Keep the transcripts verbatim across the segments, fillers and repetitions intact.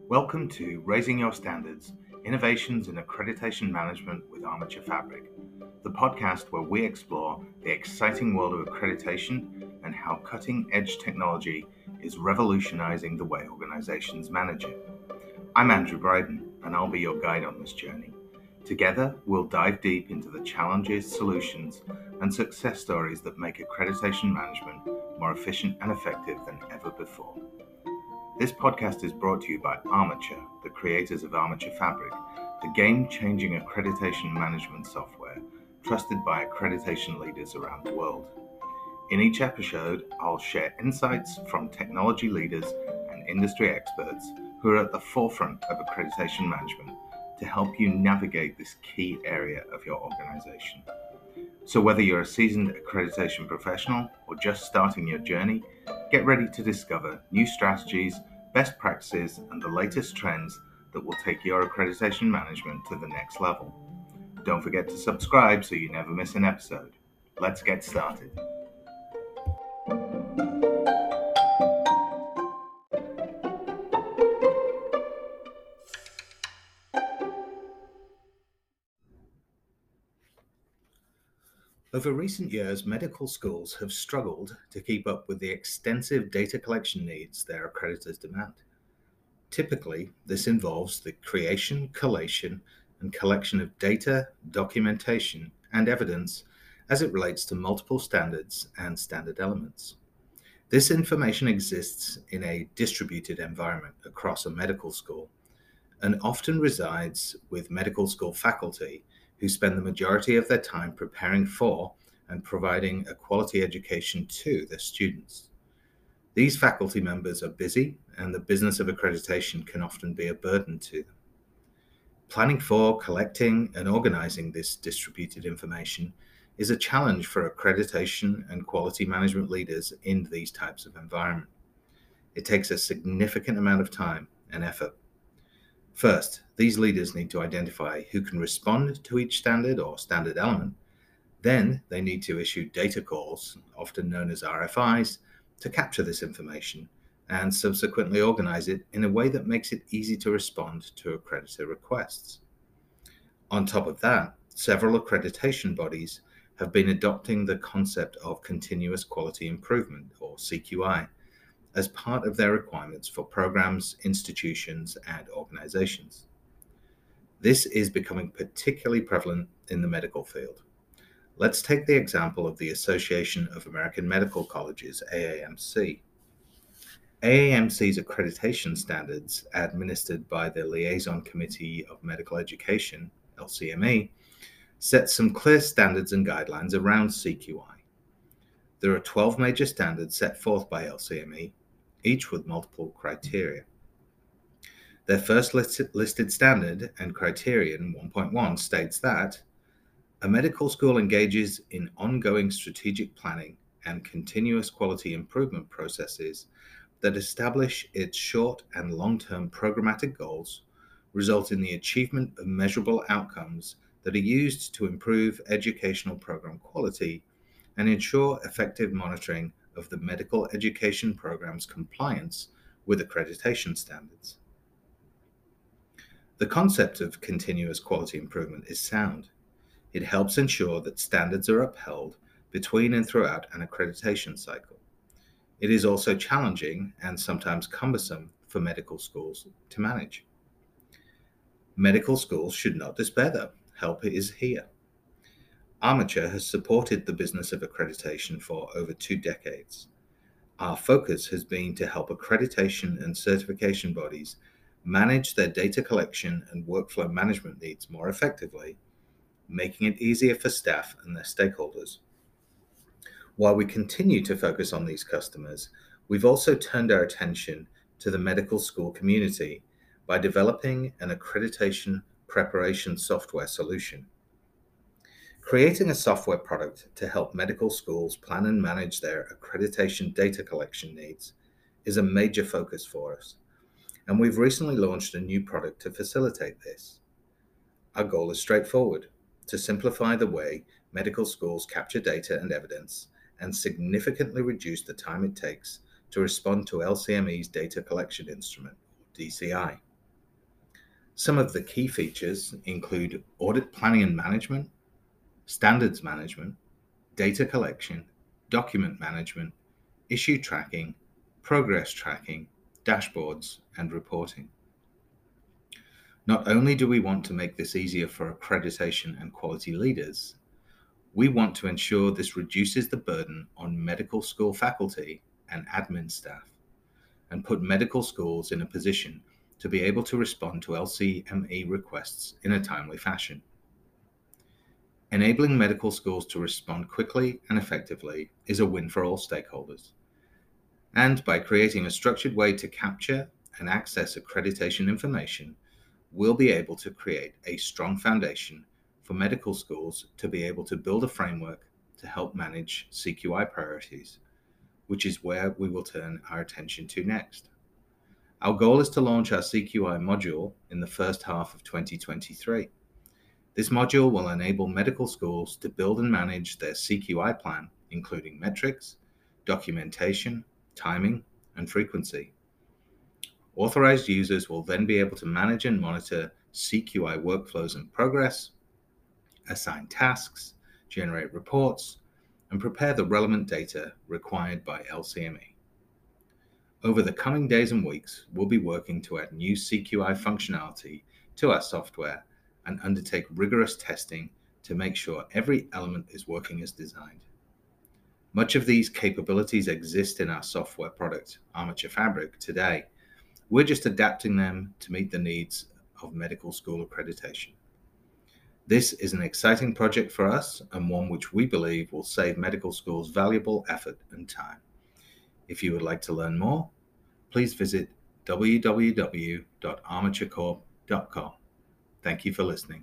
Welcome to Raising Your Standards, Innovations in Accreditation Management with Armature Fabric, the podcast where we explore the exciting world of accreditation and how cutting-edge technology is revolutionizing the way organizations manage it. I'm Andrew Bryden, and I'll be your guide on this journey. Together, we'll dive deep into the challenges, solutions, and success stories that make accreditation management more efficient and effective than ever before. This podcast is brought to you by Armature, the creators of Armature Fabric, the game-changing accreditation management software trusted by accreditation leaders around the world. In each episode, I'll share insights from technology leaders and industry experts who are at the forefront of accreditation management to help you navigate this key area of your organization. So whether you're a seasoned accreditation professional or just starting your journey, get ready to discover new strategies, best practices, and the latest trends that will take your accreditation management to the next level. Don't forget to subscribe so you never miss an episode. Let's get started. Over recent years, medical schools have struggled to keep up with the extensive data collection needs their accreditors demand. Typically, this involves the creation, collation, and collection of data, documentation, and evidence as it relates to multiple standards and standard elements. This information exists in a distributed environment across a medical school and often resides with medical school faculty who spend the majority of their time preparing for and providing a quality education to their students. These faculty members are busy, and the business of accreditation can often be a burden to them. Planning for, collecting, and organizing this distributed information is a challenge for accreditation and quality management leaders in these types of environment. It takes a significant amount of time and effort. First, these leaders need to identify who can respond to each standard or standard element. Then they need to issue data calls, often known as R F Is, to capture this information and subsequently organize it in a way that makes it easy to respond to accreditor requests. On top of that, several accreditation bodies have been adopting the concept of continuous quality improvement, or C Q I, as part of their requirements for programs, institutions, and organizations. This is becoming particularly prevalent in the medical field. Let's take the example of the Association of American Medical Colleges, A A M C. A A M C's accreditation standards, administered by the Liaison Committee of Medical Education, L C M E, set some clear standards and guidelines around C Q I. There are twelve major standards set forth by L C M E, each with multiple criteria. Their first listed, listed standard and criterion one point one states that a medical school engages in ongoing strategic planning and continuous quality improvement processes that establish its short and long-term programmatic goals, result in the achievement of measurable outcomes that are used to improve educational program quality, and ensure effective monitoring of the medical education program's compliance with accreditation standards. The concept of continuous quality improvement is sound. It helps ensure that standards are upheld between and throughout an accreditation cycle. It is also challenging and sometimes cumbersome for medical schools to manage. Medical schools should not despair though. Help is here. Armature has supported the business of accreditation for over two decades. Our focus has been to help accreditation and certification bodies manage their data collection and workflow management needs more effectively, making it easier for staff and their stakeholders. While we continue to focus on these customers, we've also turned our attention to the medical school community by developing an accreditation preparation software solution. Creating a software product to help medical schools plan and manage their accreditation data collection needs is a major focus for us, and we've recently launched a new product to facilitate this. Our goal is straightforward: to simplify the way medical schools capture data and evidence and significantly reduce the time it takes to respond to L C M E's data collection instrument, D C I. Some of the key features include audit planning and management, standards management, data collection, document management, issue tracking, progress tracking, dashboards, and reporting. Not only do we want to make this easier for accreditation and quality leaders, we want to ensure this reduces the burden on medical school faculty and admin staff, and put medical schools in a position to be able to respond to L C M E requests in a timely fashion. Enabling medical schools to respond quickly and effectively is a win for all stakeholders. And by creating a structured way to capture and access accreditation information, we'll be able to create a strong foundation for medical schools to be able to build a framework to help manage C Q I priorities, which is where we will turn our attention to next. Our goal is to launch our C Q I module in the first half of twenty twenty-three. This module will enable medical schools to build and manage their C Q I plan, including metrics, documentation, timing, and frequency. Authorized users will then be able to manage and monitor C Q I workflows and progress, assign tasks, generate reports, and prepare the relevant data required by L C M E. Over the coming days and weeks, we'll be working to add new C Q I functionality to our software and undertake rigorous testing to make sure every element is working as designed. Much of these capabilities exist in our software product, Armature Fabric, today. We're just adapting them to meet the needs of medical school accreditation. This is an exciting project for us and one which we believe will save medical schools valuable effort and time. If you would like to learn more, please visit w w w dot armature corp dot com. Thank you for listening.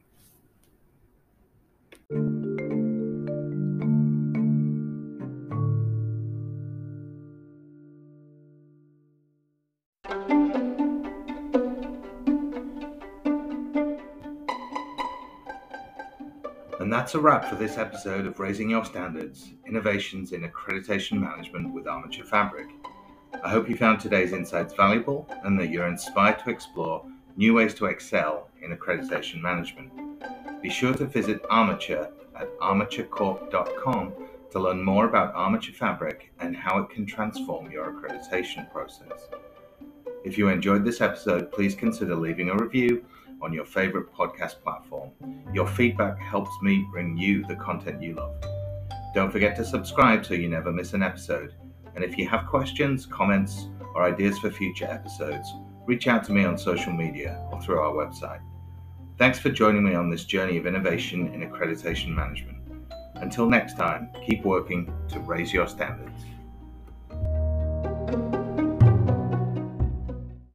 And that's a wrap for this episode of Raising Your Standards, Innovations in Accreditation Management with Armature Fabric. I hope you found today's insights valuable and that you're inspired to explore new ways to excel in accreditation management. Be sure to visit Armature at armature corp dot com to learn more about Armature Fabric and how it can transform your accreditation process. If you enjoyed this episode, please consider leaving a review on your favorite podcast platform. Your feedback helps me bring you the content you love. Don't forget to subscribe so you never miss an episode. And if you have questions, comments, or ideas for future episodes, reach out to me on social media or through our website. Thanks for joining me on this journey of innovation in accreditation management. Until next time, keep working to raise your standards.